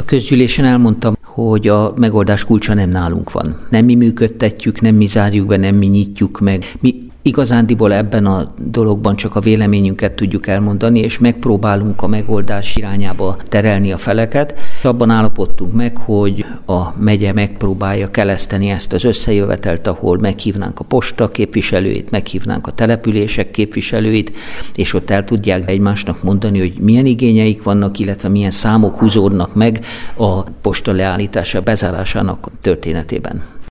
közgyűlésen elmondtam, hogy a megoldás kulcsa nem nálunk van. Nem mi működtetjük, nem mi zárjuk be, nem mi nyitjuk meg. Mi igazándiból ebben a dologban csak a véleményünket tudjuk elmondani, és megpróbálunk a megoldás irányába terelni a feleket. Abban állapodtunk meg, hogy a megye megpróbálja keleszteni ezt az összejövetelt, ahol meghívnánk a posta képviselőit, meghívnánk a települések képviselőit, és ott el tudják egymásnak mondani, hogy milyen igényeik vannak, illetve milyen számok húzódnak meg a posta leállítása, bezárásának történetében.